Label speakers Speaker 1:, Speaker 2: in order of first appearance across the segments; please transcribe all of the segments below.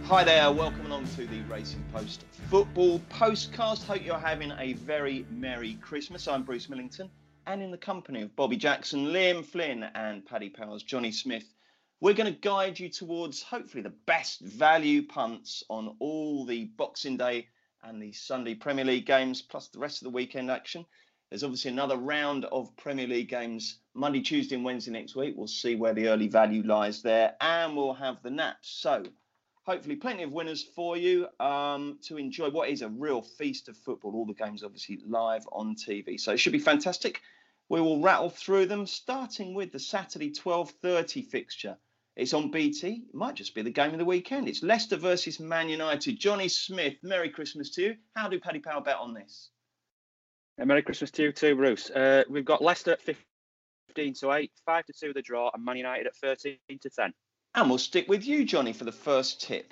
Speaker 1: Hi there, welcome along to the Racing Post Football Postcast. Hope you're having a very Merry Christmas. I'm Bruce Millington, and in the company of Bobby Jackson, Liam Flynn and Paddy Powers, Johnny Smith, we're going to guide you towards hopefully the best value punts on all the Boxing Day and the Sunday Premier League games, plus the rest of the weekend action. There's obviously another round of Premier League games Monday, Tuesday and Wednesday next week. We'll see where the early value lies there, and we'll have the naps. So hopefully plenty of winners for you to enjoy what is a real feast of football. All the games obviously live on TV. So it should be fantastic. We will rattle through them, starting with the Saturday 12:30 fixture. It's on BT. It might just be the game of the weekend. It's Leicester versus Man United. Johnny Smith, Merry Christmas to you. How do Paddy Power bet on this?
Speaker 2: Merry Christmas to you too, Bruce. We've got Leicester at 15-8, 5-2 the draw, and Man United at 13-10.
Speaker 1: And we'll stick with you, Johnny, for the first tip.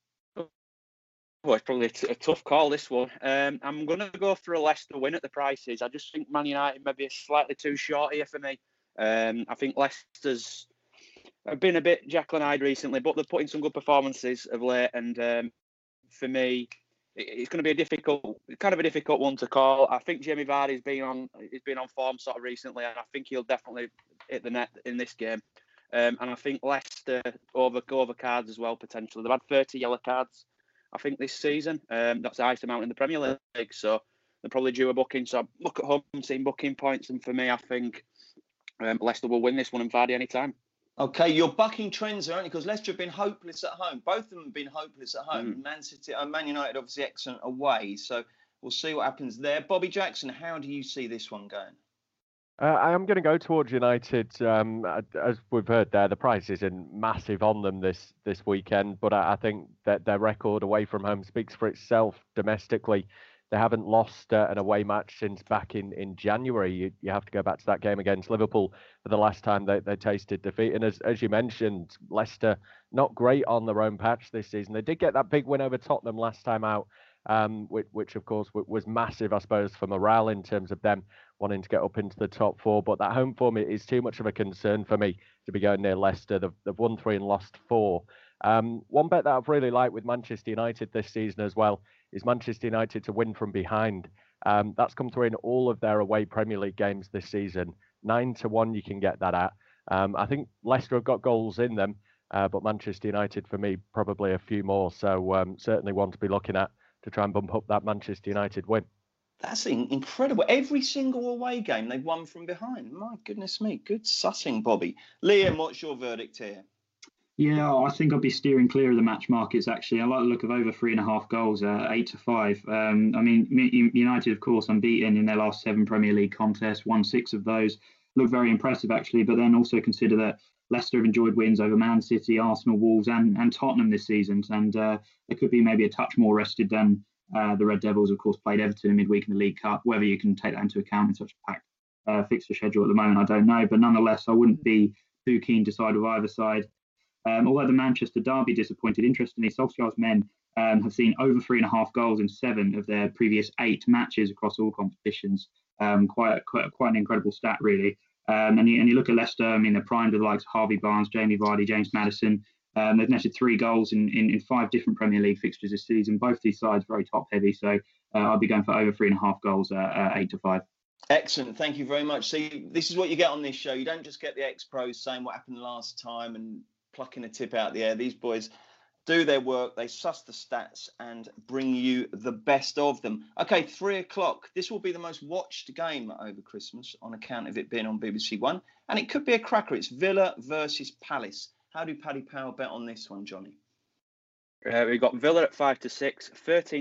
Speaker 2: Well, it's probably a tough call, this one. I'm going to go for a Leicester win at the prices. I just think Man United may be slightly too short here for me. I think Leicester's been a bit Jekyll-and-Hyde recently, but they're putting some good performances of late. And for me, it's going to be a difficult one to call. I think Jamie Vardy's been on form sort of recently, and I think he'll definitely hit the net in this game. And I think Leicester over cards as well, potentially. They've had 30 yellow cards, I think, this season. That's the highest amount in the Premier League. So they're probably due a booking. So I look at home team booking points. And for me, I think Leicester will win this one and Vardy anytime.
Speaker 1: Okay, you're bucking trends, aren't you? Because Leicester have been hopeless at home. Both of them have been hopeless at home. Man United obviously excellent away. So we'll see what happens there. Bobby Jackson, how do you see this one going?
Speaker 3: I am going to go towards United. As we've heard there, the price isn't massive on them this weekend, but I think that their record away from home speaks for itself domestically. They haven't lost an away match since back in January. You have to go back to that game against Liverpool for the last time they tasted defeat. And as you mentioned, Leicester not great on their own patch this season. They did get that big win over Tottenham last time out, which of course was massive, I suppose, for morale in terms of them wanting to get up into the top four. But that home form is too much of a concern for me to be going near Leicester. They've won 3 and lost 4. One bet that I've really liked with Manchester United this season as well is Manchester United to win from behind. That's come through in all of their away Premier League games this season. 9-1 you can get that at. I think Leicester have got goals in them, but Manchester United, for me, probably a few more. So certainly one to be looking at to try and bump up that Manchester United win.
Speaker 1: That's incredible. Every single away game they've won from behind. My goodness me. Good sussing, Bobby. Liam, what's your verdict here?
Speaker 4: Yeah, I think I'd be steering clear of the match markets, actually. I like the look of over 3.5 goals, 8-5. I mean, United, of course, unbeaten in their last 7 Premier League contests, won 6 of those. Look very impressive, actually. But then also consider that Leicester have enjoyed wins over Man City, Arsenal, Wolves and Tottenham this season. And they could be maybe a touch more rested than the Red Devils, of course, played Everton in midweek in the League Cup. Whether you can take that into account in such a packed fixture schedule at the moment, I don't know. But nonetheless, I wouldn't be too keen to side with either side. Although the Manchester derby disappointed, interestingly, Solskjaer's men have seen over 3.5 goals in 7 of their previous 8 matches across all competitions. Quite an incredible stat, really. And you look at Leicester. I mean, they're primed with the likes of Harvey Barnes, Jamie Vardy, James Maddison. They've netted 3 goals in 5 different Premier League fixtures this season. Both these sides very top heavy, so I'll be going for over 3.5 goals, 8-5.
Speaker 1: Excellent. Thank you very much. See, this is what you get on this show. You don't just get the ex-pros saying what happened last time and plucking a tip out of the air. These boys do their work. They suss the stats and bring you the best of them. Okay, 3 o'clock. This will be the most watched game over Christmas on account of it being on BBC One. And it could be a cracker. It's Villa versus Palace. How do Paddy Power bet on this one, Johnny?
Speaker 2: We've got Villa at 5-6,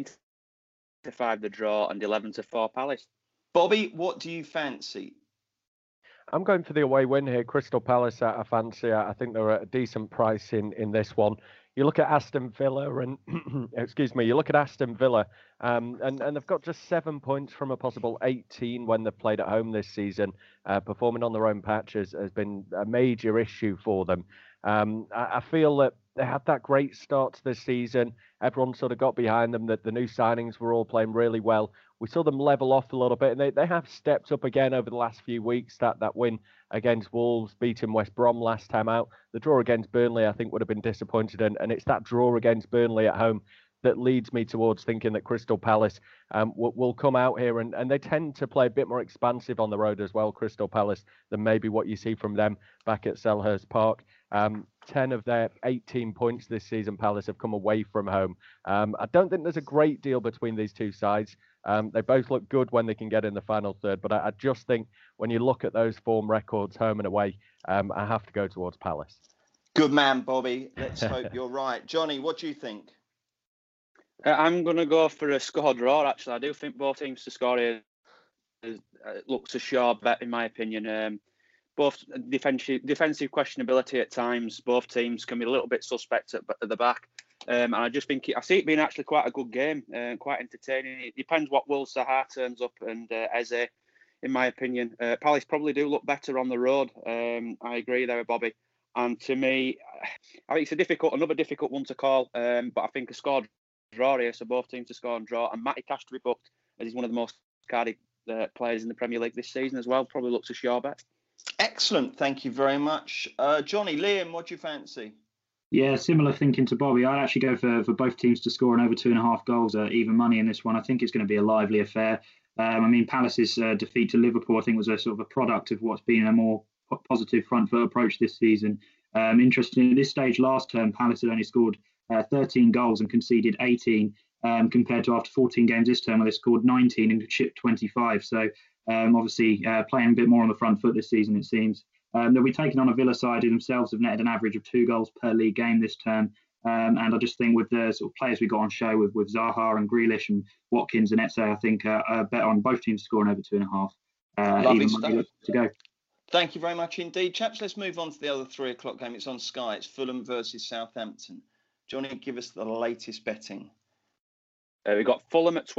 Speaker 2: 13-5 the draw, and 11-4 Palace.
Speaker 1: Bobby, what do you fancy?
Speaker 3: I'm going for the away win here. Crystal Palace, I fancy. I think they're at a decent price in this one. You look at Aston Villa and you look at Aston Villa and they've got just 7 points from a possible 18 when they've played at home this season. Performing on their own patch has been a major issue for them. I feel that they had that great start to the season. Everyone sort of got behind them. The new signings were all playing really well. We saw them level off a little bit, and they have stepped up again over the last few weeks. That win against Wolves, beating West Brom last time out. The draw against Burnley, I think, would have been disappointed, and it's that draw against Burnley at home that leads me towards thinking that Crystal Palace will come out here, and they tend to play a bit more expansive on the road as well, Crystal Palace, than maybe what you see from them back at Selhurst Park. 10 of their 18 points this season, Palace have come away from home. I don't think there's a great deal between these two sides. They both look good when they can get in the final third, but I just think when you look at those form records home and away, I have to go towards Palace.
Speaker 1: Good man, Bobby. Let's hope you're right. Johnny, what do you think?
Speaker 2: I'm going to go for a score draw, actually. I do think both teams to score here looks a sure bet, in my opinion. Both defensive questionability at times. Both teams can be a little bit suspect at the back. And I just think I see it being actually quite a good game, quite entertaining. It depends what Will Zaha turns up and Eze, in my opinion. Palace probably do look better on the road. I agree there with Bobby. And to me, I think it's another difficult one to call. But I think a score draw here, so both teams to score and draw. And Matty Cash to be booked, as he's one of the most carded players in the Premier League this season as well. Probably looks a sure bet.
Speaker 1: Excellent. Thank you very much. Johnny, Liam, what do you fancy?
Speaker 4: Yeah, similar thinking to Bobby. I'd actually go for both teams to score and over 2.5 goals, even money in this one. I think it's going to be a lively affair. Palace's defeat to Liverpool, I think, was a sort of a product of what's been a more positive front foot approach this season. Interesting, at this stage last term, Palace had only scored 13 goals and conceded 18, compared to after 14 games this term where they scored 19 and chipped 25. So obviously playing a bit more on the front foot this season, it seems. They'll be taking on a Villa side who themselves have netted an average of 2 goals per league game this term. And I just think with the sort of players we got on show with Zaha and Grealish and Watkins and Eze, I think a bet on both teams scoring over 2.5.
Speaker 1: Lovely stuff.
Speaker 4: To go.
Speaker 1: Thank you very much indeed. Chaps, let's move on to the other 3 o'clock game. It's on Sky. It's Fulham versus Southampton. Johnny, give us the latest betting.
Speaker 2: We've got Fulham at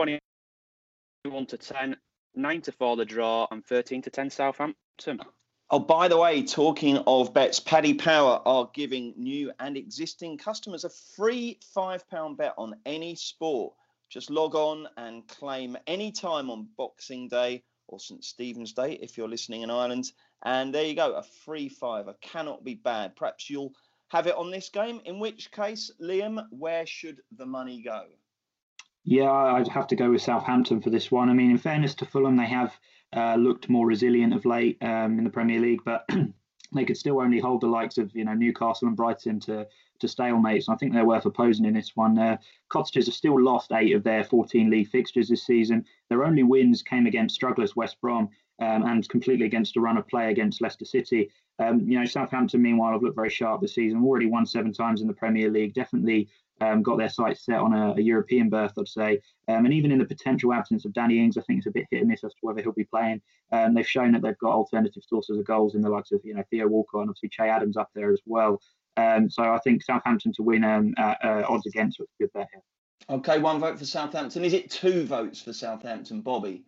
Speaker 2: 21-10, 9-4 the draw, and 13-10 Southampton.
Speaker 1: Oh, by the way, talking of bets, Paddy Power are giving new and existing customers a free £5 bet on any sport. Just log on and claim any time on Boxing Day or St. Stephen's Day if you're listening in Ireland. And there you go, a free £5. Cannot be bad. Perhaps you'll have it on this game, in which case, Liam, where should the money go?
Speaker 4: Yeah, I'd have to go with Southampton for this one. I mean, in fairness to Fulham, they have looked more resilient of late in the Premier League, but they could still only hold the likes of Newcastle and Brighton to stalemates. And I think they're worth opposing in this one. Cottagers have still lost 8 of their 14 league fixtures this season. Their only wins came against strugglers West Brom and completely against a run of play against Leicester City. Southampton, meanwhile, have looked very sharp this season. Already won 7 times in the Premier League. Definitely got their sights set on a European berth, I'd say. And even in the potential absence of Danny Ings, I think it's a bit hit and miss as to whether he'll be playing. They've shown that they've got alternative sources of goals in the likes of Theo Walcott and obviously Che Adams up there as well. So I think Southampton to win odds against, so it's a good bet here.
Speaker 1: Okay, 1 vote for Southampton. Is it 2 votes for Southampton, Bobby?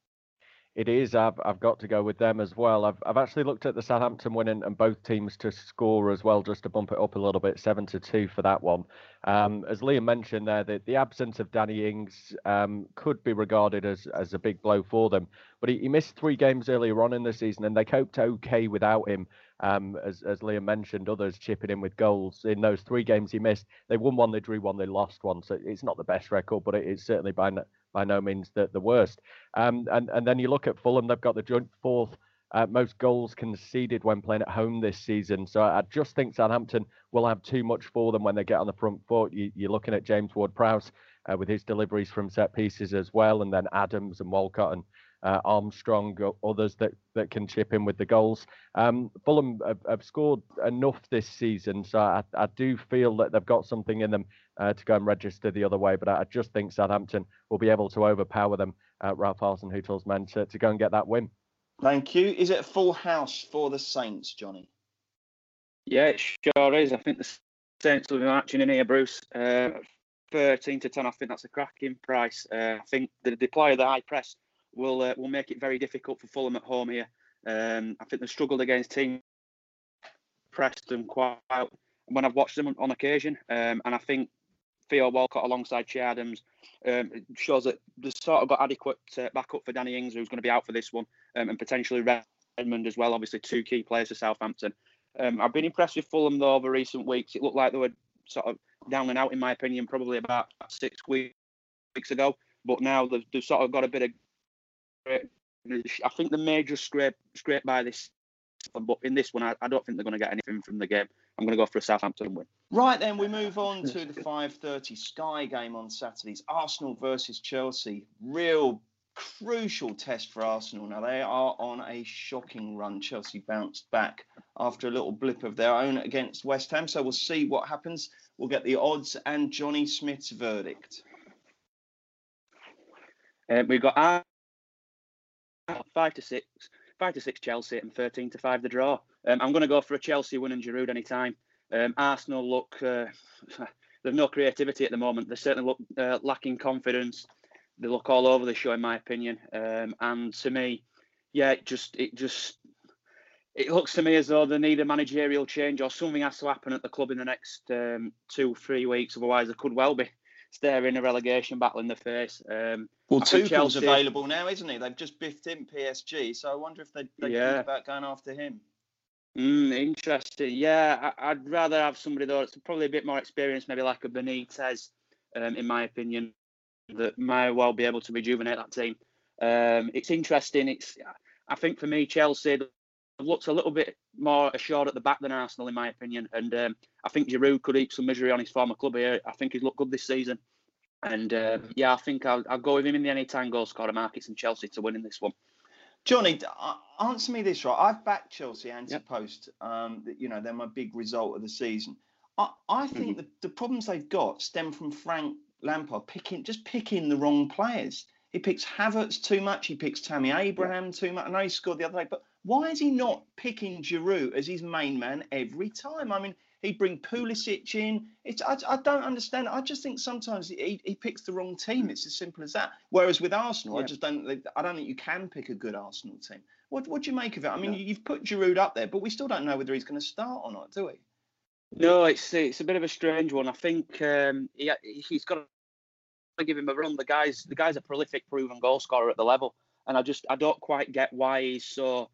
Speaker 3: It is. I've got to go with them as well. I've actually looked at the Southampton win and both teams to score as well, just to bump it up a little bit, 7-2 for that one. As Liam mentioned there, the absence of Danny Ings could be regarded as a big blow for them. But he missed 3 games earlier on in the season, and they coped okay without him. As Liam mentioned, others chipping in with goals. In those 3 games he missed, they won 1, they drew 1, they lost 1. So it's not the best record, but it's certainly by no means the worst. And then you look at Fulham, they've got the joint 4th most goals conceded when playing at home this season. So I just think Southampton will have too much for them when they get on the front foot. You're looking at James Ward-Prowse with his deliveries from set pieces as well, and then Adams and Walcott and Armstrong, others that can chip in with the goals. Fulham have scored enough this season, so I do feel that they've got something in them to go and register the other way, but I just think Southampton will be able to overpower them, Ralph Hasenhüttl's men, to go and get that win. Thank
Speaker 1: you. Is it a full house for the Saints, Johnny?
Speaker 2: Yeah, it sure is. I think the Saints will be matching in here, Bruce. 13-10, I think that's a cracking price. I think the deploy of the high press will make it very difficult for Fulham at home here. I think they've struggled against teams, pressed them quite out. when I've watched them on occasion. And I think Theo Walcott alongside Che Adams shows that they've sort of got adequate backup for Danny Ings, who's going to be out for this one, and potentially Redmond as well. Obviously, 2 key players for Southampton. I've been impressed with Fulham though over recent weeks. It looked like they were sort of down and out, in my opinion, probably about 6 weeks ago. But now they've sort of got a bit of. I think the major scrape by this, but in this one, I don't think they're going to get anything from the game. I'm going to go for a Southampton win.
Speaker 1: Right then, we move on to the 5:30 Sky game on Saturdays. Arsenal versus Chelsea. Real crucial test for Arsenal. Now, they are on a shocking run. Chelsea bounced back after a little blip of their own against West Ham. So we'll see what happens. We'll get the odds and Johnny Smith's verdict.
Speaker 2: We've got 5-6 Chelsea and 13-5 the draw. I'm going to go for a Chelsea win and Giroud anytime. Arsenal look, there's no creativity at the moment. They certainly look lacking confidence. They look all over the show, in my opinion. And to me, yeah, it looks to me as though they need a managerial change or something has to happen at the club in the next 2-3 weeks. Otherwise, they could well be staring a relegation battle in the face.
Speaker 1: Well, Tuchel's available now, isn't he? They've just biffed in PSG, so I wonder if they think about going after him.
Speaker 2: Interesting. Yeah, I'd rather have somebody though that's probably a bit more experienced, maybe like a Benitez, in my opinion, that might well be able to rejuvenate that team. It's interesting. I think for me, Chelsea looks a little bit more assured at the back than Arsenal, in my opinion, and I think Giroud could eat some misery on his former club here. I think he's looked good this season, and I think I'll go with him in the anytime goal scorer markets and Chelsea to win in this one.
Speaker 1: Johnny, answer me this, right? I've backed Chelsea anti-post. They're my big result of the season. I think that the problems they've got stem from Frank Lampard picking the wrong players. He picks Havertz too much. He picks Tammy Abraham too much. I know he scored the other day, but why is he not picking Giroud as his main man every time? I mean, he'd bring Pulisic in. I don't understand. I just think sometimes he picks the wrong team. It's as simple as that. Whereas with Arsenal, I don't think you can pick a good Arsenal team. What do you make of it? I mean, you've put Giroud up there, but we still don't know whether he's going to start or not, do we?
Speaker 2: No, it's a bit of a strange one. I think he's got to give him a run. The guy's a prolific, proven goal scorer at the level, and I don't quite get why he's so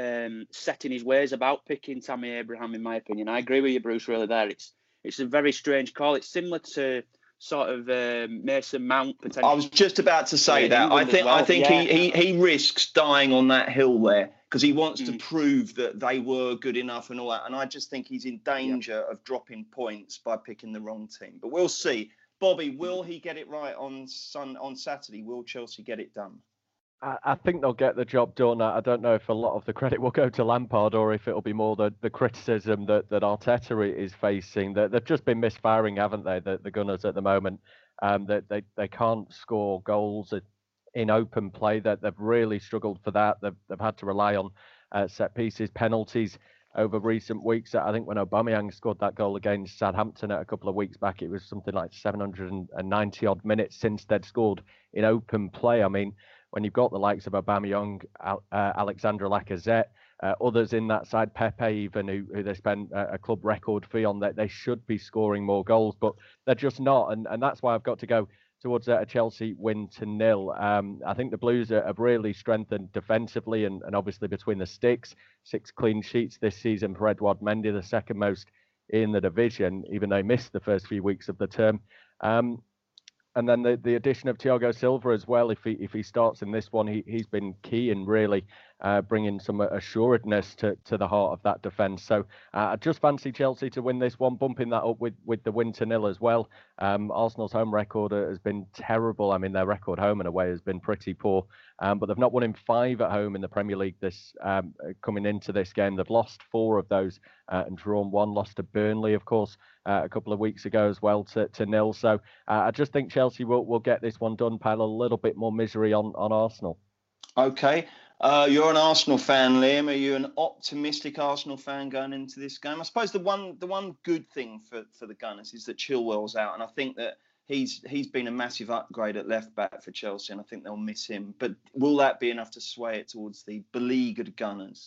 Speaker 2: set in his ways about picking Tammy Abraham. In my opinion, I agree with you, Bruce. Really, there it's a very strange call. It's similar to sort of Mason Mount potentially. I
Speaker 1: was just about to say that. I think he risks dying on that hill there because he wants to prove that they were good enough and all that. And I just think he's in danger of dropping points by picking the wrong team. But we'll see. Bobby, will he get it right on Saturday? Will Chelsea get it done?
Speaker 3: I think they'll get the job done. I don't know if a lot of the credit will go to Lampard or if it'll be more the criticism that Arteta is facing. They've just been misfiring, haven't they, the Gunners at the moment? That they can't score goals in open play. That they've really struggled for that. They've had to rely on set pieces, penalties over recent weeks. I think when Aubameyang scored that goal against Southampton a couple of weeks back, it was something like 790 odd minutes since they'd scored in open play. I mean, when you've got the likes of Aubameyang, Alexandre Lacazette, others in that side, Pepe even, who they spent a club record fee on, that they should be scoring more goals, but they're just not. And that's why I've got to go towards a Chelsea win to 0. I think the Blues have really strengthened defensively and obviously between the sticks. 6 clean sheets this season for Edouard Mendy, the second most in the division, even though he missed the first few weeks of the term. And then the addition of Thiago Silva as well, if he starts in this one, he's been key in really bringing some assuredness to the heart of that defence. So I just fancy Chelsea to win this one, bumping that up with the win to 0 as well. Arsenal's home record has been terrible. I mean, their record home and away has been pretty poor, but they've not won in 5 at home in the Premier League this coming into this game. They've lost 4 of those and drawn 1, lost to Burnley, of course, a couple of weeks ago as well to 0. So I just think Chelsea will get this one done, pile a little bit more misery on Arsenal.
Speaker 1: Okay. You're an Arsenal fan, Liam. Are you an optimistic Arsenal fan going into this game? I suppose the one good thing for the Gunners is that Chilwell's out, and I think that he's been a massive upgrade at left back for Chelsea, and I think they'll miss him. But will that be enough to sway it towards the beleaguered Gunners?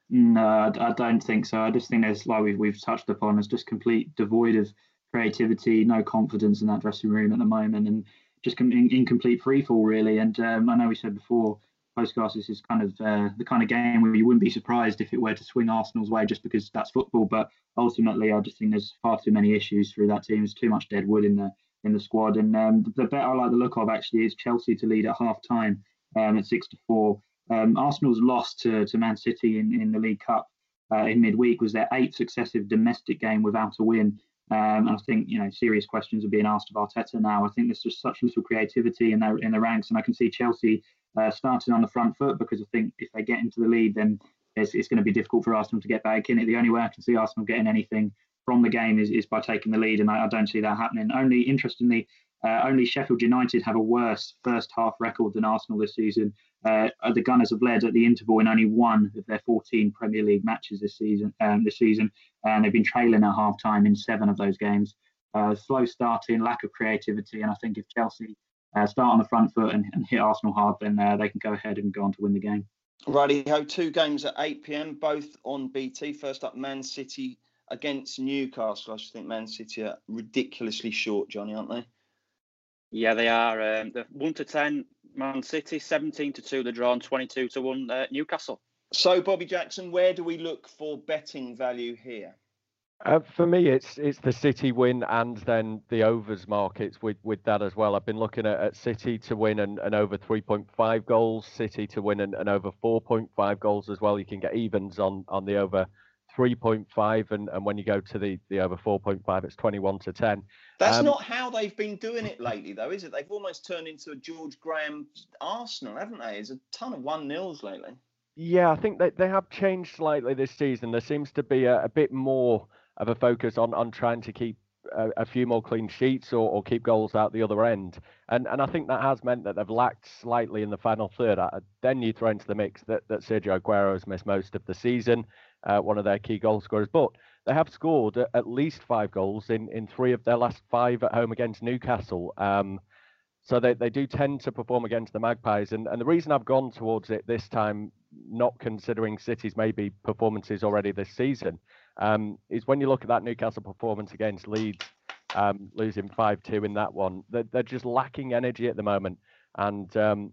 Speaker 4: No, I don't think so. I just think there's, like we've touched upon, there's just complete devoid of creativity, no confidence in that dressing room at the moment, and just in complete free fall really. And I know we said before, postcast is kind of the kind of game where you wouldn't be surprised if it were to swing Arsenal's way, just because that's football. But ultimately, I just think there's far too many issues through that team. There's too much dead wood in the squad. And the bet I like the look of actually is Chelsea to lead at half time at 6-4. Arsenal's loss to Man City in the League Cup in midweek was their 8th successive domestic game without a win. And I think serious questions are being asked of Arteta now. I think there's just such little creativity in the ranks, and I can see Chelsea starting on the front foot, because I think if they get into the lead, then it's going to be difficult for Arsenal to get back in it. The only way I can see Arsenal getting anything from the game is by taking the lead, and I don't see that happening. Interestingly, only Sheffield United have a worse first half record than Arsenal this season. The Gunners have led at the interval in only one of their 14 Premier League matches this season, and they've been trailing at half time in 7 of those games. Slow starting, lack of creativity, and I think if Chelsea start on the front foot and hit Arsenal hard, then they can go ahead and go on to win the game.
Speaker 1: Righty-ho, 2 games at 8 p.m, both on BT. First up, Man City against Newcastle. I just think Man City are ridiculously short, Johnny, aren't they?
Speaker 2: Yeah, they are. The 1-10 Man City, 17-2 the draw, and 22-1 Newcastle.
Speaker 1: So, Bobby Jackson, where do we look for betting value here?
Speaker 3: For me, it's the City win and then the overs markets with that as well. I've been looking at City to win and over 3.5 goals, City to win and over 4.5 goals as well. You can get evens on the over 3.5, and when you go to the over 4.5, it's 21-10.
Speaker 1: That's not how they've been doing it lately, though, is it? They've almost turned into a George Graham Arsenal, haven't they? There's a ton of 1-0s lately.
Speaker 3: Yeah, I think they have changed slightly this season. There seems to be a bit more of a focus on trying to keep a few more clean sheets or keep goals out the other end. And I think that has meant that they've lacked slightly in the final third. Then you throw into the mix that Sergio Aguero has missed most of the season, one of their key goal scorers. But they have scored at least 5 goals in 3 of their last 5 at home against Newcastle. So they do tend to perform against the Magpies. And the reason I've gone towards it this time, not considering City's maybe performances already this season, is when you look at that Newcastle performance against Leeds, losing 5-2 in that one, they're just lacking energy at the moment. And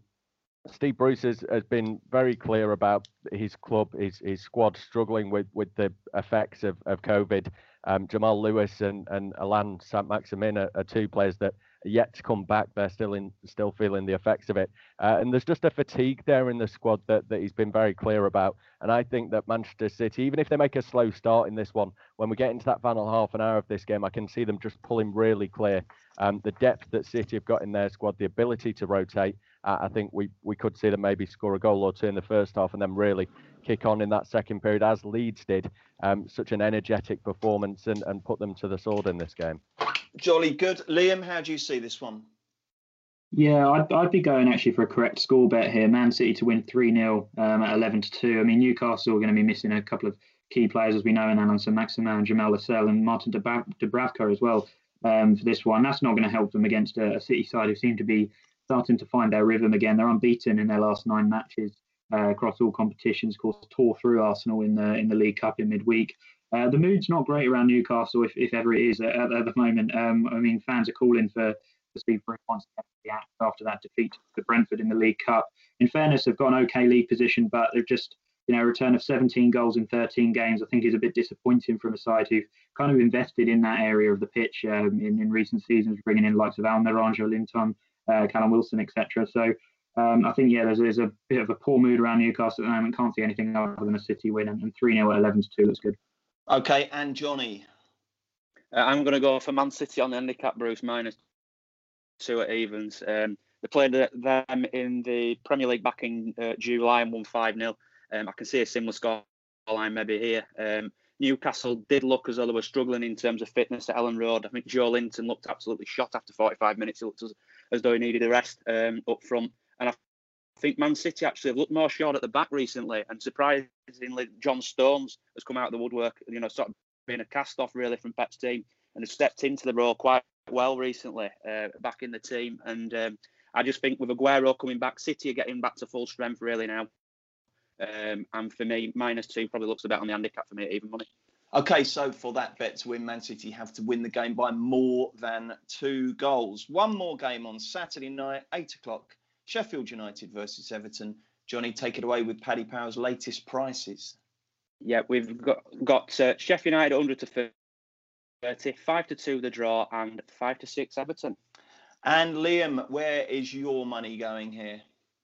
Speaker 3: Steve Bruce has been very clear about his club, his squad struggling with the effects of COVID. Jamal Lewis and Alain Saint-Maximin are 2 players that are yet to come back. They're still feeling the effects of it. And there's just a fatigue there in the squad that he's been very clear about. And I think that Manchester City, even if they make a slow start in this one, when we get into that final half an hour of this game, I can see them just pulling really clear. The depth that City have got in their squad, the ability to rotate, I think we could see them maybe score a goal or 2 in the first half and then really kick on in that second period, as Leeds did. Such an energetic performance and put them to the sword in this game.
Speaker 1: Jolly good. Liam, how do you see this one?
Speaker 4: Yeah, I'd be going actually for a correct score bet here. Man City to win 3-0 at 11-2. I mean, Newcastle are going to be missing a couple of key players, as we know, in Alain Saint-Maximin, Jamal Lascelles and Martin Dubravka as well for this one. That's not going to help them against a City side who seem to be starting to find their rhythm again. They're unbeaten in their last 9 matches across all competitions. Of course, tore through Arsenal in the League Cup in midweek. The mood's not great around Newcastle, if ever it is at the moment. I mean, fans are calling for Steve Bruce wants to get the act after that defeat to Brentford in the League Cup. In fairness, they've got an okay league position, but they've just, a return of 17 goals in 13 games, I think is a bit disappointing from a side who've kind of invested in that area of the pitch in recent seasons, bringing in likes of Almiron, Linton, Callum Wilson, etc. So I think, there's a bit of a poor mood around Newcastle at the moment. Can't see anything other than a City win, and 3-0 at 11-2 looks good.
Speaker 1: Okay, and Johnny?
Speaker 2: I'm going to go for Man City on the handicap, Bruce, -2 at evens. They played them in the Premier League back in July and won 5-0. I can see a similar scoreline maybe here. Newcastle did look as though they were struggling in terms of fitness at Ellen Road. I think Joe Linton looked absolutely shot after 45 minutes. He looked as though he needed a rest up front. And I think Man City actually have looked more short at the back recently. And surprisingly, John Stones has come out of the woodwork, sort of being a cast-off really from Pep's team, and has stepped into the role quite well recently, back in the team. And I just think with Aguero coming back, City are getting back to full strength really now. And for me, -2 probably looks a bet on the handicap for me at even money.
Speaker 1: Okay, so for that bet to win, Man City have to win the game by more than 2 goals. One more game on Saturday night, 8 o'clock, Sheffield United versus Everton. Johnny, take it away with Paddy Power's latest prices.
Speaker 2: Yeah, we've got Sheffield United 100 to 30, 5-2 the draw, and 5-6 Everton.
Speaker 1: And Liam, where is your money going here?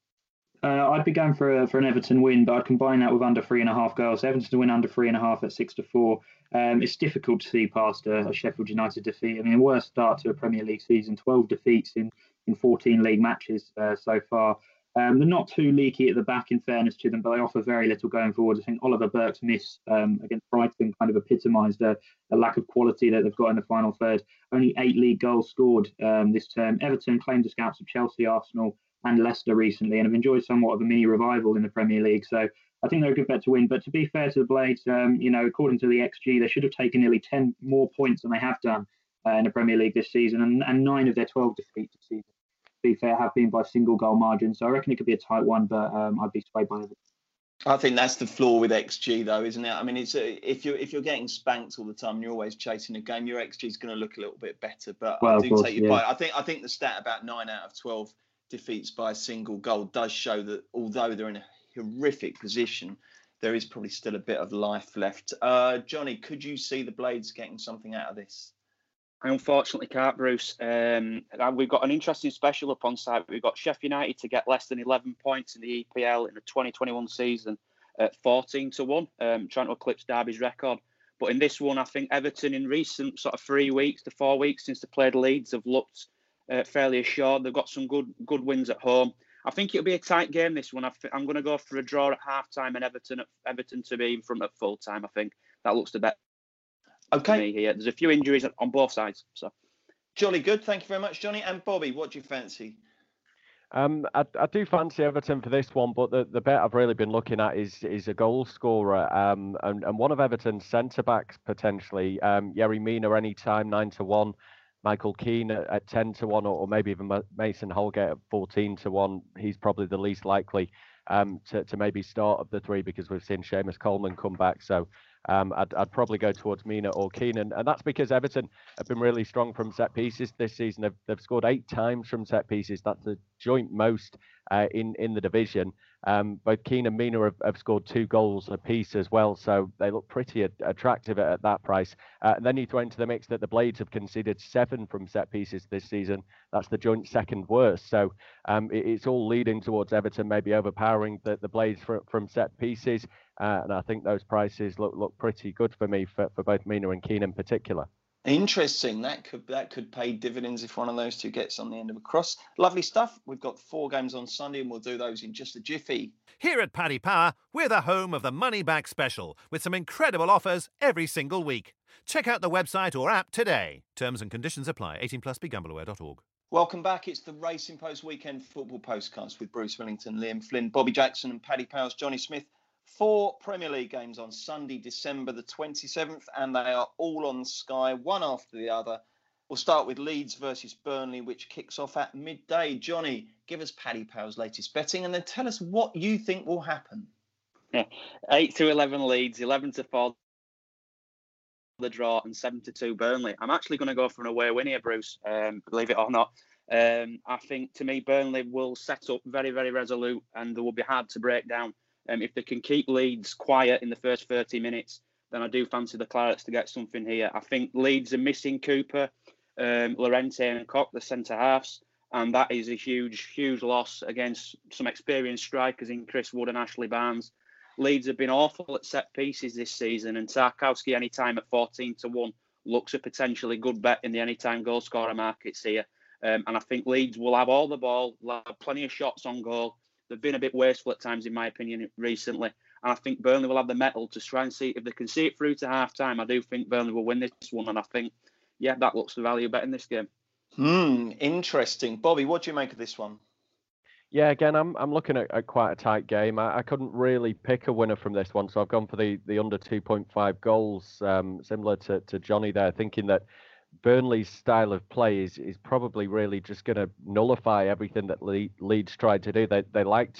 Speaker 4: I'd be going for an Everton win, but I'd combine that with under 3.5 goals. Everton to win under 3.5 at 6-4. It's difficult to see past a Sheffield United defeat. I mean, worst start to a Premier League season, 12 defeats in 14 league matches so far. They're not too leaky at the back, in fairness to them, but they offer very little going forward. I think Oliver Burke's miss against Brighton kind of epitomised a lack of quality that they've got in the final third. Only 8 league goals scored this term. Everton claimed the scouts of Chelsea, Arsenal and Leicester recently and have enjoyed somewhat of a mini revival in the Premier League. So I think they're a good bet to win. But to be fair to the Blades, according to the XG, they should have taken nearly 10 more points than they have done in the Premier League this season. And 9 of their 12 defeats this season, to be fair, have been by single goal margin. So I reckon it could be a tight one, but I'd be swayed by it.
Speaker 1: I think that's the flaw with XG, though, isn't it? I mean, it's if you're getting spanked all the time, and you're always chasing a game, your XG is going to look a little bit better. But I do take your point. I think the stat about 9 out of 12 defeats by a single goal does show that although they're in a horrific position, there is probably still a bit of life left. Johnny, could you see the Blades getting something out of this?
Speaker 2: I unfortunately can't, Bruce. We've got an interesting special up on site. We've got Sheffield United to get less than 11 points in the EPL in the 2021 season at 14-1, trying to eclipse Derby's record. But in this one, I think Everton in recent sort of 3 weeks to 4 weeks since they played Leeds have looked fairly assured. They've got some good wins at home. I think it'll be a tight game, this one. I'm going to go for a draw at half-time and Everton to be in front at full-time. I think that looks the best.
Speaker 1: Okay.
Speaker 2: Me here. There's a few injuries on both sides. So,
Speaker 1: jolly good. Thank you very much, Johnny. And Bobby, what do you fancy?
Speaker 3: I do fancy Everton for this one, but the bet I've really been looking at is a goal scorer and one of Everton's centre backs potentially. Yerry Mina anytime 9-1, Michael Keane at 10-1, or maybe even Mason Holgate at 14-1. He's probably the least likely to maybe start of the three because we've seen Seamus Coleman come back. So I'd probably go towards Mina or Keane, and that's because Everton have been really strong from set pieces this season. They've scored 8 times from set pieces. That's the joint most in the division. Both Keane and Mina have scored 2 goals apiece as well, so they look pretty attractive at that price. And then you throw into the mix that the Blades have conceded 7 from set pieces this season. That's the joint second worst. So it's all leading towards Everton maybe overpowering the Blades from set pieces. And I think those prices look pretty good for me for both Mina and Keane in particular.
Speaker 1: Interesting. That could pay dividends if one of those two gets on the end of a cross. Lovely stuff. We've got 4 games on Sunday and we'll do those in just a jiffy.
Speaker 5: Here at Paddy Power, we're the home of the Money Back Special with some incredible offers every single week. Check out the website or app today. Terms and conditions apply. 18+, begambleaware.org.
Speaker 1: Welcome back. It's the Racing Post Weekend Football Postcast with Bruce Millington, Liam Flynn, Bobby Jackson and Paddy Powers, Johnny Smith. 4 Premier League games on Sunday, December the 27th, and they are all on Sky, one after the other. We'll start with Leeds versus Burnley, which kicks off at midday. Johnny, give us Paddy Power's latest betting and then tell us what you think will happen.
Speaker 2: 8-11 Leeds, 11-4 the draw, and 7-2 Burnley. I'm actually going to go for an away win here, Bruce, believe it or not. I think, to me, Burnley will set up very, very resolute and they will be hard to break down. If they can keep Leeds quiet in the first 30 minutes, then I do fancy the Clarets to get something here. I think Leeds are missing Cooper, Llorente and Koch, the centre-halves, and that is a huge, huge loss against some experienced strikers in Chris Wood and Ashley Barnes. Leeds have been awful at set pieces this season, and Tarkowski anytime at 14-1 looks a potentially good bet in the anytime goal scorer markets here. And I think Leeds will have all the ball, will have plenty of shots on goal. They've been a bit wasteful at times, in my opinion, recently. And I think Burnley will have the mettle to try and see if they can see it through to half-time. I do think Burnley will win this one. And I think, that looks the value bet in this game.
Speaker 1: Interesting. Bobby, what do you make of this one?
Speaker 3: Yeah, again, I'm looking at quite a tight game. I couldn't really pick a winner from this one, so I've gone for the under 2.5 goals, similar to Johnny there, thinking that Burnley's style of play is probably really just going to nullify everything that Leeds tried to do. They like to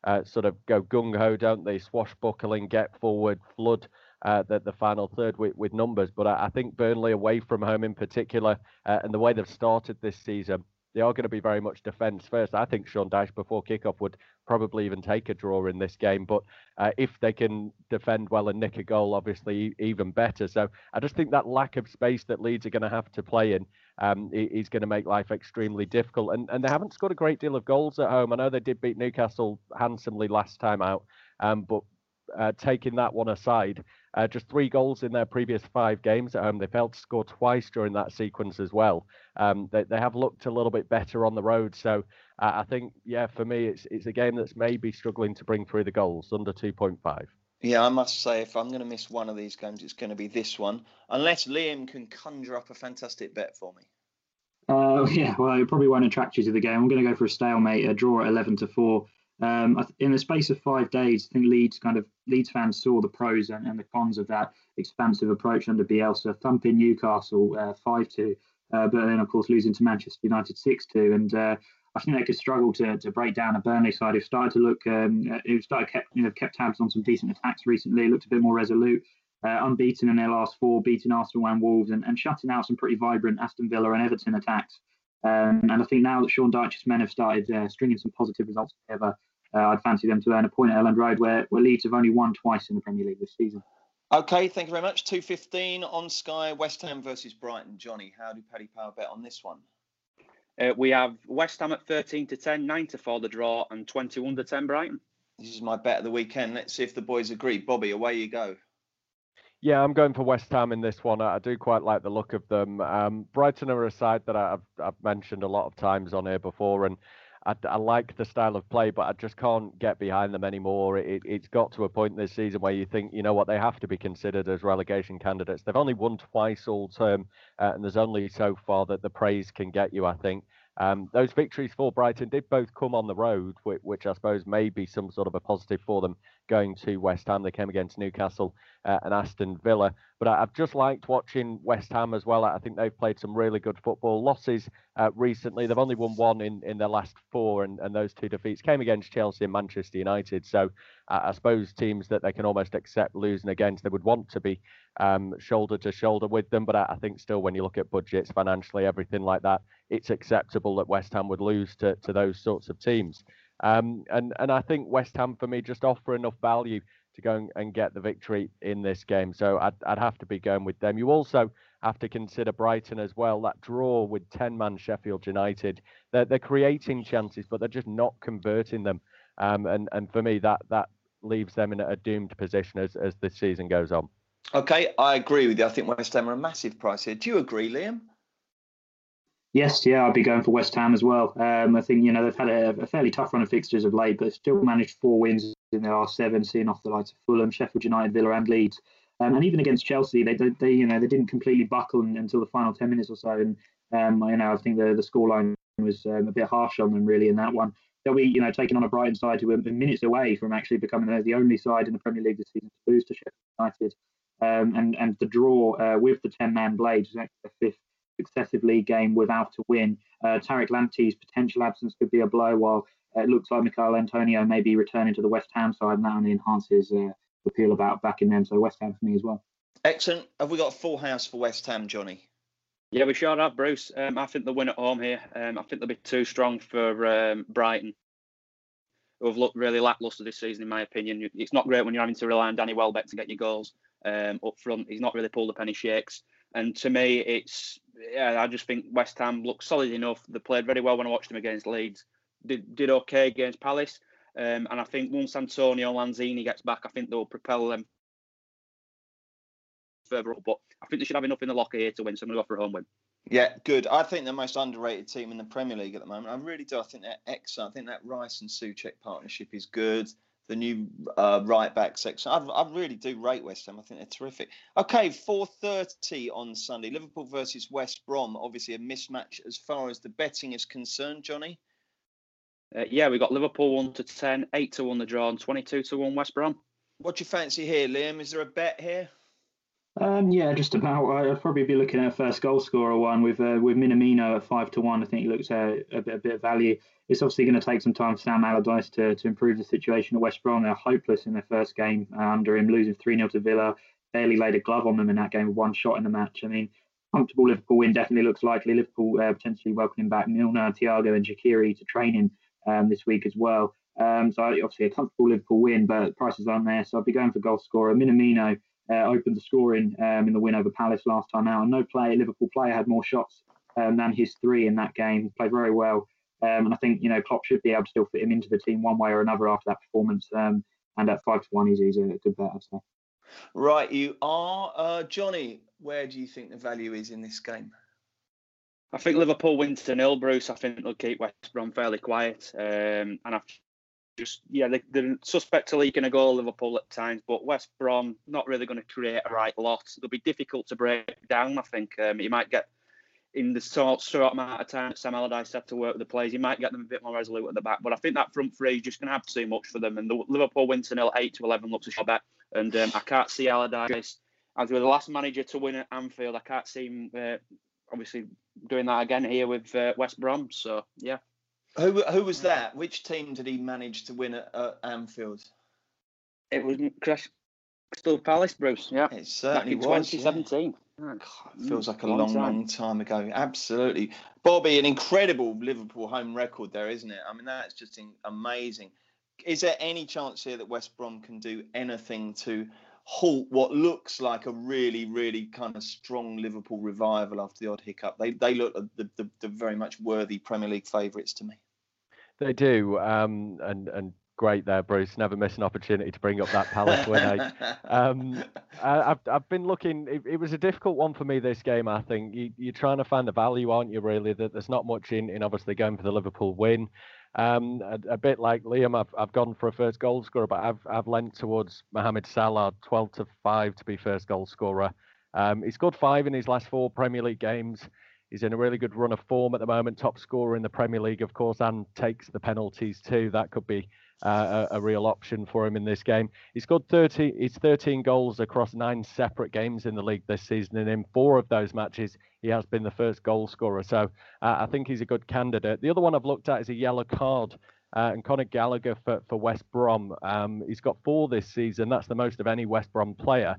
Speaker 3: sort of go gung-ho, don't they? Swashbuckling, get forward, flood the final third with numbers. But I think Burnley away from home in particular, and the way they've started this season, they are going to be very much defence first. I think Sean Dyche before kickoff would probably even take a draw in this game. But if they can defend well and nick a goal, obviously even better. So I just think that lack of space that Leeds are going to have to play in is going to make life extremely difficult. And they haven't scored a great deal of goals at home. I know they did beat Newcastle handsomely last time out, but taking that one aside, just 3 goals in their previous 5 games at home. They failed to score twice during that sequence as well. They have looked a little bit better on the road. So I think, for me, it's a game that's maybe struggling to bring through the goals, under 2.5.
Speaker 1: Yeah, I must say, if I'm going to miss one of these games, it's going to be this one, unless Liam can conjure up a fantastic bet for me.
Speaker 4: Well, it probably won't attract you to the game. I'm going to go for a stalemate, a draw at 11-4. In the space of 5 days, I think Leeds fans saw the pros and the cons of that expansive approach under Bielsa, thumping Newcastle 5-2, but then of course losing to Manchester United 6-2, and I think they could struggle to break down a Burnley side who started to look, kept tabs on some decent attacks recently, looked a bit more resolute, unbeaten in their last 4, beating Arsenal and Wolves, and shutting out some pretty vibrant Aston Villa and Everton attacks. And I think now that Sean Dyche's men have started stringing some positive results together, I'd fancy them to earn a point at Elland Road, where Leeds have only won twice in the Premier League this season.
Speaker 1: Okay, thank you very much. 2:15 on Sky, West Ham versus Brighton. Johnny, how do Paddy Power bet on this one?
Speaker 2: We have West Ham at 13-10, 9-4 the draw, and 21-10 Brighton.
Speaker 1: This is my bet of the weekend. Let's see if the boys agree. Bobby, away you go.
Speaker 3: Yeah, I'm going for West Ham in this one. I do quite like the look of them. Brighton are a side that I've mentioned a lot of times on here before, and I like the style of play, but I just can't get behind them anymore. It's got to a point this season where you think, you know what, they have to be considered as relegation candidates. They've only won twice all term, and there's only so far that the praise can get you, I think. Those victories for Brighton did both come on the road, which I suppose may be some sort of a positive for them going to West Ham. They came against Newcastle and Aston Villa. But I've just liked watching West Ham as well. I think they've played some really good football. Losses recently, they've only won 1 in their last 4, and those 2 defeats came against Chelsea and Manchester United. So I suppose teams that they can almost accept losing against, they would want to be shoulder to shoulder with them. But I think still, when you look at budgets, financially, everything like that, it's acceptable that West Ham would lose to those sorts of teams. And I think West Ham, for me, just offer enough value to go and get the victory in this game. So I'd have to be going with them. You also have to consider Brighton as well. That draw with 10-man Sheffield United, they're creating chances, but they're just not converting them. And for me, that leaves them in a doomed position as this season goes on.
Speaker 1: Okay, I agree with you. I think West Ham are a massive price here. Do you agree, Liam?
Speaker 4: Yes, I'd be going for West Ham as well. I think, they've had a fairly tough run of fixtures of late, but still managed 4 wins in their last 7, seeing off the likes of Fulham, Sheffield United, Villa and Leeds. And even against Chelsea, they didn't completely buckle until the final 10 minutes or so. And, I think the scoreline was a bit harsh on them, really, in that one. They'll be, taking on a Brighton side who are minutes away from actually becoming the only side in the Premier League this season to lose to Sheffield United. And the draw with the 10-man Blades is actually the 5th successive league game without a win. Tariq Lamptey's potential absence could be a blow, while it looks like Michail Antonio may be returning to the West Ham side, and that only enhances appeal about backing them. So West Ham for me as well.
Speaker 1: Excellent. Have we got a full house for West Ham, Johnny?
Speaker 2: Yeah, we sure have, Bruce. I think they'll win at home here. I think they'll be too strong for Brighton, who have looked really lacklustre this season, in my opinion. It's not great when you're having to rely on Danny Welbeck to get your goals up front. He's not really pulled a penny shakes. And to me, I just think West Ham look solid enough. They played very well when I watched them against Leeds. Did okay against Palace. And I think once Antonio Lanzini gets back, I think they'll propel them further up. But I think they should have enough in the locker here to win, so I'm going to go for a home win.
Speaker 1: Yeah, good. I think they're the most underrated team in the Premier League at the moment. I really do. I think they're excellent. I think that Rice and Souček partnership is good. The new right back section. I really do rate West Ham. I think they're terrific. Okay, 4:30 on Sunday. Liverpool versus West Brom. Obviously a mismatch as far as the betting is concerned, Johnny.
Speaker 2: We got Liverpool 1-10, 8-1 the draw, and 22-1 West Brom.
Speaker 1: What do you fancy here, Liam? Is there a bet here?
Speaker 4: Yeah, just about. I'd probably be looking at a first goal scorer one with Minamino at 5-1. I think he looks a bit of value. It's obviously going to take some time for Sam Allardyce to improve the situation at West Brom. They're hopeless in their first game under him, losing 3-0 to Villa. Barely laid a glove on them in that game with one shot in the match. I mean, comfortable Liverpool win definitely looks likely. Liverpool potentially welcoming back Milner, Thiago, and Shaqiri to training this week as well. So obviously a comfortable Liverpool win, but prices aren't there. So I'd be going for goal scorer. Minamino opened the scoring in the win over Palace last time out. And no Liverpool player had more shots than his 3 in that game. He played very well. And I think, Klopp should be able to still fit him into the team one way or another after that performance. And at 5-1, he's a good bet, I'd say.
Speaker 1: Right, you are. Johnny, where do you think the value is in this game?
Speaker 2: I think Liverpool wins 0, Bruce. I think they'll keep West Brom fairly quiet. And I've they're suspect to leaking a goal, Liverpool at times, but West Brom not really going to create a right lot. They'll be difficult to break down, I think. You might get, in the short amount of time that Sam Allardyce had to work with the players, you might get them a bit more resolute at the back. But I think that front three is just going to have too much for them. And the Liverpool win 0, 8-11 looks a shot bet. And I can't see Allardyce, as we were the last manager to win at Anfield, I can't see him obviously doing that again here with West Brom. So, yeah.
Speaker 1: Who was that? Which team did he manage to win at Anfield?
Speaker 2: It was Crystal Palace, Bruce. Yeah,
Speaker 1: it certainly
Speaker 2: back in
Speaker 1: was.
Speaker 2: 2017.
Speaker 1: Yeah. God, feels like a long time ago. Absolutely, Bobby. An incredible Liverpool home record there, isn't it? I mean, that's just amazing. Is there any chance here that West Brom can do anything to halt what looks like a really, really kind of strong Liverpool revival after the odd hiccup? They look the very much worthy Premier League favourites to me.
Speaker 3: They do, and great there, Bruce. Never miss an opportunity to bring up that Palace win. I've been looking. It was a difficult one for me this game. I think you're trying to find the value, aren't you? Really, that there's not much in obviously going for the Liverpool win. A bit like Liam, I've gone for a first goal scorer, but I've lent towards Mohamed Salah 12-5 to be first goal scorer. He scored 5 in his last 4 Premier League games. He's in a really good run of form at the moment, top scorer in the Premier League, of course, and takes the penalties too. That could be a real option for him in this game. He's scored 13 goals across 9 separate games in the league this season, and in 4 of those matches, he has been the first goal scorer. So I think he's a good candidate. The other one I've looked at is a yellow card. And Conor Gallagher for West Brom. He's got 4 this season. That's the most of any West Brom player.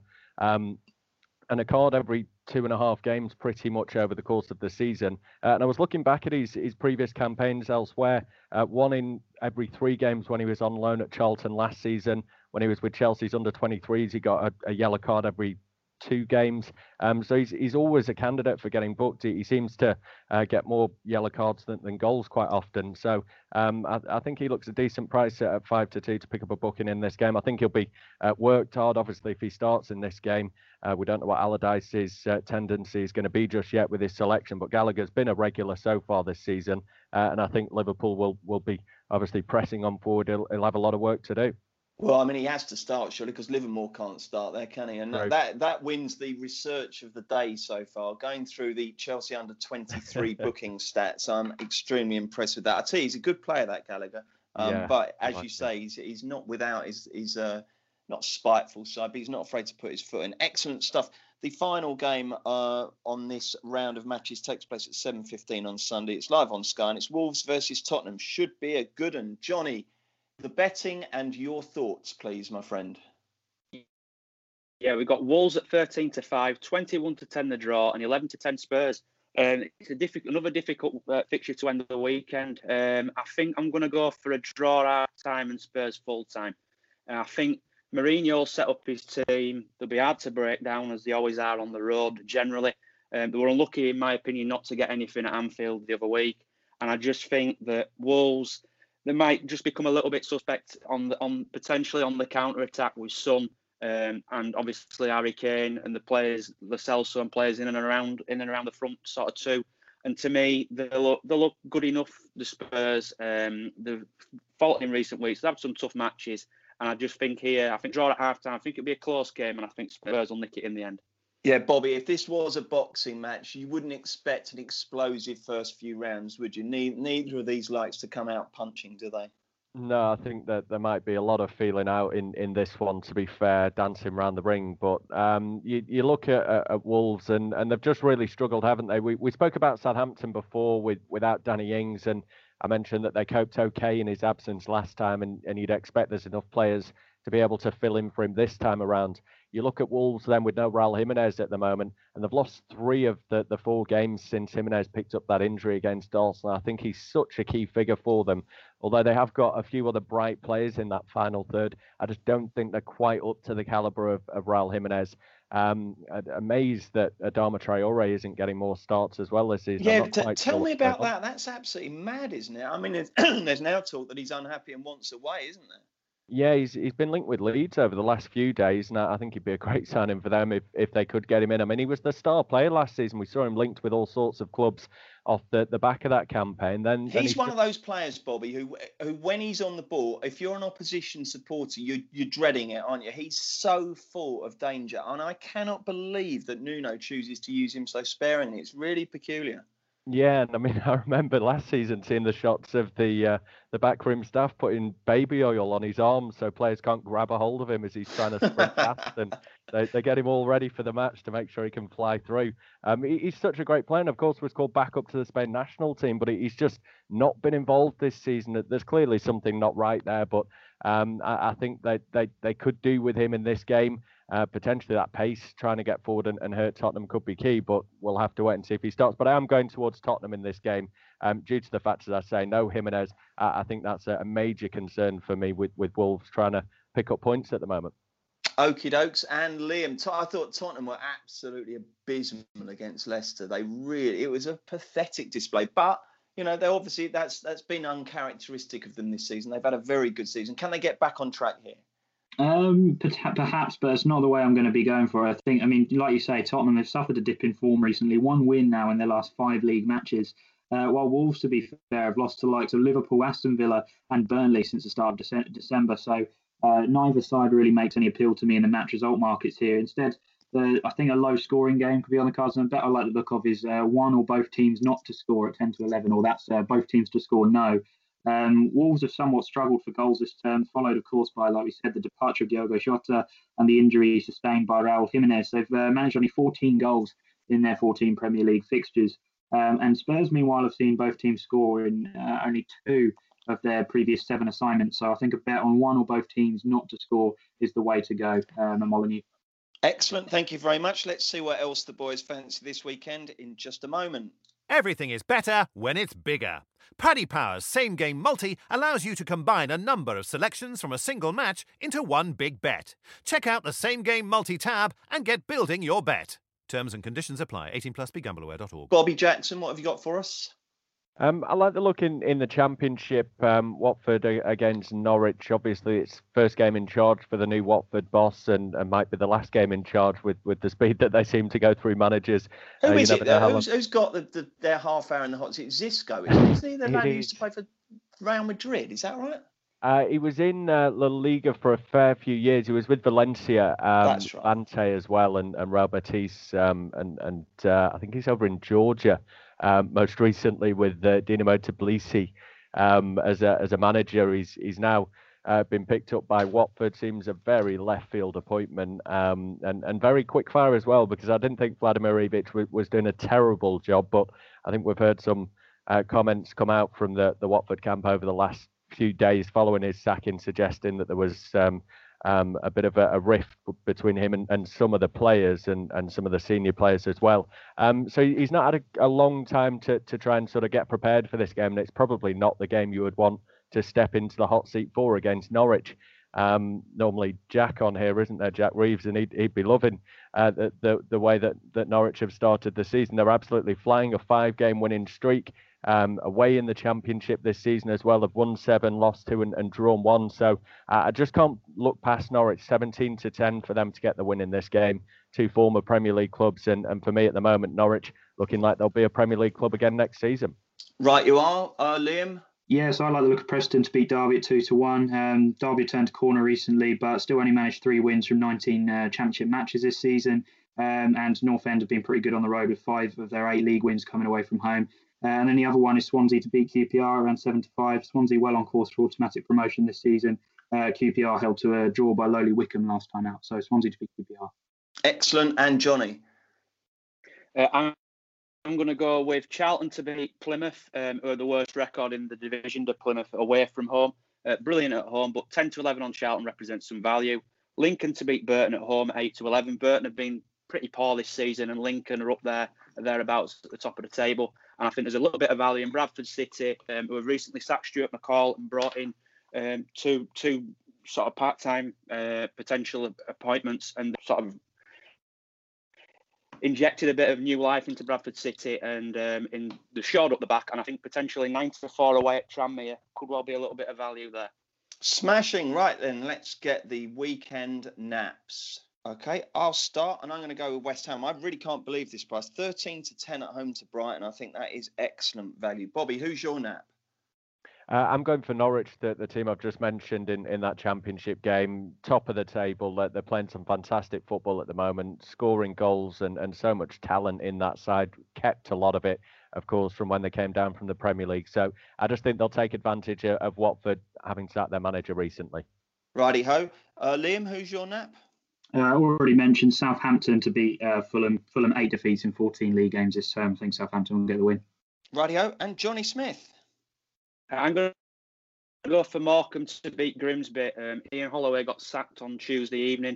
Speaker 3: And a card every 2.5 games pretty much over the course of the season. And I was looking back at his previous campaigns elsewhere. 1 in every 3 games when he was on loan at Charlton last season. When he was with Chelsea's under-23s, he got a yellow card every 2 games. So he's always a candidate for getting booked. He seems to get more yellow cards than goals quite often. So I think he looks a decent price at 5-2 to pick up a booking in this game. I think he'll be worked hard, obviously, if he starts in this game. We don't know what Allardyce's tendency is going to be just yet with his selection, but Gallagher's been a regular so far this season. And I think Liverpool will be obviously pressing on forward. He'll have a lot of work to do.
Speaker 1: Well, I mean, he has to start, surely, because Livermore can't start there, can he? And
Speaker 3: right.
Speaker 1: that wins the research of the day so far. Going through the Chelsea under-23 booking stats, I'm extremely impressed with that. I tell you, he's a good player, that Gallagher. But as you say, he's not without his not spiteful side, but he's not afraid to put his foot in. Excellent stuff. The final game on this round of matches takes place at 7:15 on Sunday. It's live on Sky, and it's Wolves versus Tottenham. Should be a good one. Johnny, the betting and your thoughts, please, my friend.
Speaker 2: Yeah, we've got Wolves at 13-5, 21-10 the draw, and 11-10 Spurs. It's another difficult fixture to end the weekend. I think I'm going to go for a draw half-time and Spurs full-time. I think Mourinho will set up his team. They'll be hard to break down, as they always are on the road, generally. They were unlucky, in my opinion, not to get anything at Anfield the other week. And I just think that Wolves, they might just become a little bit suspect potentially on the counter-attack with Son and obviously Harry Kane and the players, the Celso and players in and around the front sort of two. And to me, they look good enough, the Spurs. They've fallen in recent weeks. They've had some tough matches. And I just think here, I think draw at half-time, I think it'll be a close game, and I think Spurs will nick it in the end.
Speaker 1: Yeah, Bobby, if this was a boxing match, you wouldn't expect an explosive first few rounds, would you? Neither of these likes to come out punching, do they?
Speaker 3: No, I think that there might be a lot of feeling out in this one, to be fair, dancing around the ring. But you look at Wolves and they've just really struggled, haven't they? We spoke about Southampton before without Danny Ings, and I mentioned that they coped okay in his absence last time, and you'd expect there's enough players to be able to fill in for him this time around. You look at Wolves then with no Raul Jimenez at the moment, and they've lost 3 of the 4 games since Jimenez picked up that injury against Arsenal. I think he's such a key figure for them. Although they have got a few other bright players in that final third, I just don't think they're quite up to the calibre of Raul Jimenez. Amazed that Adama Traore isn't getting more starts as well this season.
Speaker 1: Yeah, tell me about that. That's absolutely mad, isn't it? I mean, there's now talk that he's unhappy and wants away, isn't there?
Speaker 3: Yeah, he's been linked with Leeds over the last few days, and I think he'd be a great signing for them if they could get him in. I mean, he was the star player last season. We saw him linked with all sorts of clubs off the back of that campaign. Then
Speaker 1: he's one of those players, Bobby, who when he's on the ball, if you're an opposition supporter, you're dreading it, aren't you? He's so full of danger, and I cannot believe that Nuno chooses to use him so sparingly. It's really peculiar.
Speaker 3: Yeah, and I mean, I remember last season seeing the shots of the backroom staff putting baby oil on his arms so players can't grab a hold of him as he's trying to sprint past, and they get him all ready for the match to make sure he can fly through. He's such a great player, and of course was called back up to the Spain national team, but he's just not been involved this season. There's clearly something not right there, but I think they could do with him in this game. Potentially that pace, trying to get forward and hurt Tottenham could be key, but we'll have to wait and see if he starts. But I am going towards Tottenham in this game due to the fact, as I say, no Jimenez. I think that's a major concern for me with Wolves trying to pick up points at the moment.
Speaker 1: Okie dokes. And Liam, I thought Tottenham were absolutely abysmal against Leicester. It was a pathetic display. But, you know, they obviously, that's been uncharacteristic of them this season. They've had a very good season. Can they get back on track here?
Speaker 4: Perhaps, but it's not the way I'm going to be going for it. I mean, like you say, Tottenham have suffered a dip in form recently. 1 win now in their last 5 league matches. While Wolves, to be fair, have lost to the likes of Liverpool, Aston Villa and Burnley since the start of December. So neither side really makes any appeal to me in the match result markets here. Instead, I think a low scoring game could be on the cards. And a bet I like the look of is one or both teams not to score at 10-11, or that's both teams to score no. Wolves have somewhat struggled for goals this term, followed, of course, by, like we said, the departure of Diogo Jota and the injury sustained by Raul Jimenez. They've managed only 14 goals in their 14 Premier League fixtures. And Spurs, meanwhile, have seen both teams score in only 2 of their previous 7 assignments. So I think a bet on one or both teams not to score is the way to go, Molyneux.
Speaker 1: Excellent. Thank you very much. Let's see what else the boys fancy this weekend in just a moment.
Speaker 5: Everything is better when it's bigger. Paddy Power's Same Game Multi allows you to combine a number of selections from a single match into one big bet. Check out the Same Game Multi tab and get building your bet. Terms and conditions apply. 18 plus begambleaware.org.
Speaker 1: Bobby Jackson, what have you got for us?
Speaker 3: I like the look in the Championship. Watford against Norwich. Obviously, it's first game in charge for the new Watford boss, and might be the last game in charge with the speed that they seem to go through managers.
Speaker 1: Who is it? Who's got their half hour in the hot seat? Zisco, isn't he? The man who used to play for Real Madrid. Is that right?
Speaker 3: He was in La Liga for a fair few years. He was with Valencia,
Speaker 1: That's right.
Speaker 3: Levante as well, and Real Betis, and I think he's over in Georgia. Most recently with Dinamo Tbilisi as a manager. He's now been picked up by Watford. Seems a very left field appointment and very quick fire as well, because I didn't think Vladimir Ivic was doing a terrible job, but I think we've heard some comments come out from the Watford camp over the last few days following his sacking, suggesting that there was a bit of a rift between him and some of the players and some of the senior players as well. So he's not had a long time to try and sort of get prepared for this game, and it's probably not the game you would want to step into the hot seat for against Norwich. Normally Jack on here, isn't there, Jack Reeves, and he'd be loving the way that Norwich have started the season. They're absolutely flying, a 5-game winning streak. Away in the Championship this season as well, have won 7, lost 2 and drawn 1. So I just can't look past Norwich. 17-10 for them to get the win in this game. 2 former Premier League clubs, and for me at the moment, Norwich looking like they'll be a Premier League club again next season.
Speaker 1: Right, you are, Liam.
Speaker 4: Yes, I like the look of Preston to beat Derby at 2-1. Derby turned a corner recently, but still only managed 3 wins from 19 Championship matches this season. And North End have been pretty good on the road with 5 of their 8 league wins coming away from home. And then the other one is Swansea to beat QPR around 7-5. Swansea well on course for automatic promotion this season. QPR held to a draw by lowly Wycombe last time out. So Swansea to beat QPR.
Speaker 1: Excellent. And Johnny?
Speaker 2: I'm going to go with Charlton to beat Plymouth, who are the worst record in the division to Plymouth away from home. Brilliant at home, but 10-11 on Charlton represents some value. Lincoln to beat Burton at home, 8-11. Burton have been pretty poor this season, and Lincoln are up there, thereabouts at the top of the table. And I think there's a little bit of value in Bradford City, who have recently sacked Stuart McCall and brought in two sort of part-time potential appointments, and sort of injected a bit of new life into Bradford City, and they shored up the back. And I think potentially 9-4 away at Tranmere could well be a little bit of value there.
Speaker 1: Smashing. Right then, let's get the weekend naps. Okay, I'll start, and I'm going to go with West Ham. I really can't believe this price. 13-10 at home to Brighton. I think that is excellent value. Bobby, who's your nap?
Speaker 3: I'm going for Norwich, the team I've just mentioned in that championship game. Top of the table. They're playing some fantastic football at the moment, scoring goals and so much talent in that side. Kept a lot of it, of course, from when they came down from the Premier League. So I just think they'll take advantage of Watford having sacked their manager recently.
Speaker 1: Righty-ho. Liam, who's your nap?
Speaker 4: I already mentioned Southampton to beat Fulham. Fulham 8 defeats in 14 league games this term. I think Southampton will get the win.
Speaker 1: Righty-ho. And Johnny Smith?
Speaker 2: I'm going to go for Morecambe to beat Grimsby. Ian Holloway got sacked on Tuesday evening.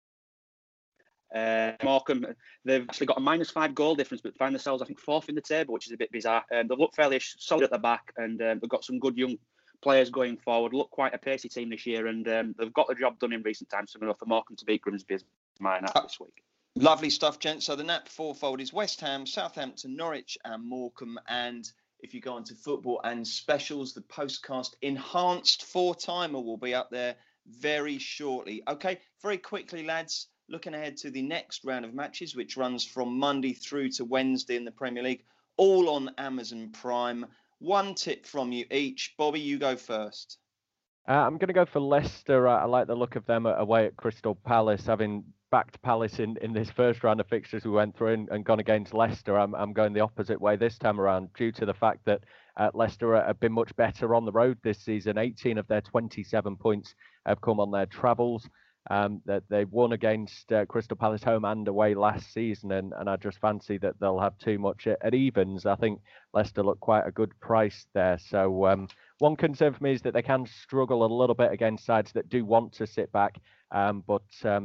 Speaker 2: Morecambe, they've actually got a -5 goal difference, but find themselves, I think, 4th in the table, which is a bit bizarre. They've looked fairly solid at the back, and they've got some good young players going forward. Look quite a pacey team this year, and they've got the job done in recent times. So I'm going to go for Morecambe to beat Grimsby as my nap this week.
Speaker 1: Lovely stuff, gents. So the nap fourfold is West Ham, Southampton, Norwich, and Morecambe. And if you go onto football and specials, the Postcast Enhanced 4-timer will be up there very shortly. Okay, very quickly, lads, looking ahead to the next round of matches, which runs from Monday through to Wednesday in the Premier League, all on Amazon Prime. One tip from you each. Bobby, you go first.
Speaker 3: I'm going to go for Leicester. I like the look of them away at Crystal Palace, having backed Palace in this first round of fixtures we went through and gone against Leicester. I'm going the opposite way this time around, due to the fact that Leicester have been much better on the road this season. 18 of their 27 points have come on their travels. That they won against Crystal Palace home and away last season, and I just fancy that they'll have too much at evens. I think Leicester look quite a good price there. So one concern for me is that they can struggle a little bit against sides that do want to sit back. But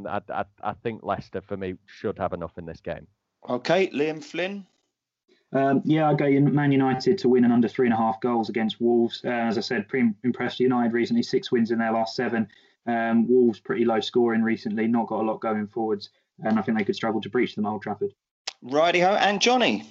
Speaker 3: I think Leicester, for me, should have enough in this game.
Speaker 1: Okay, Liam Flynn.
Speaker 4: Yeah, I go Man United to win and under 3.5 goals against Wolves. As I said, pretty impressed United recently, 6 wins in their last 7. Wolves pretty low scoring recently, not got a lot going forwards, and I think they could struggle to breach them at Old Trafford.
Speaker 1: Righty-ho. And Johnny?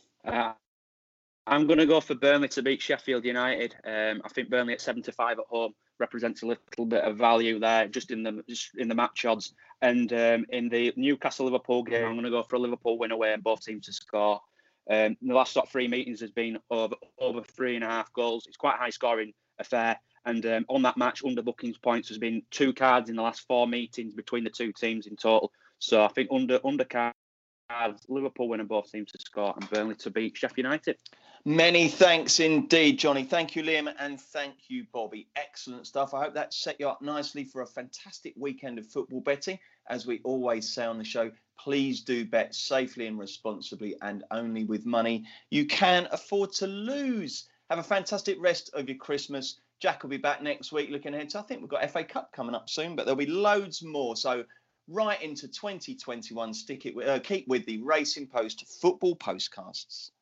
Speaker 2: I'm going to go for Burnley to beat Sheffield United. I think Burnley at 7-5 at home represents a little bit of value there, just in the match odds. And in the Newcastle-Liverpool game, I'm going to go for a Liverpool win away and both teams to score. The last 3 meetings has been over 3.5 goals. It's quite a high scoring affair. And on that match, under bookings points, there's been 2 cards in the last 4 meetings between the 2 teams in total. So I think under cards, Liverpool win and both teams to score, and Burnley to beat Sheffield United.
Speaker 1: Many thanks indeed, Johnny. Thank you, Liam, and thank you, Bobby. Excellent stuff. I hope that set you up nicely for a fantastic weekend of football betting. As we always say on the show, please do bet safely and responsibly, and only with money you can afford to lose. Have a fantastic rest of your Christmas. Jack will be back next week looking ahead to, I think we've got FA Cup coming up soon, but there'll be loads more. So right into 2021, keep with the Racing Post football postcasts.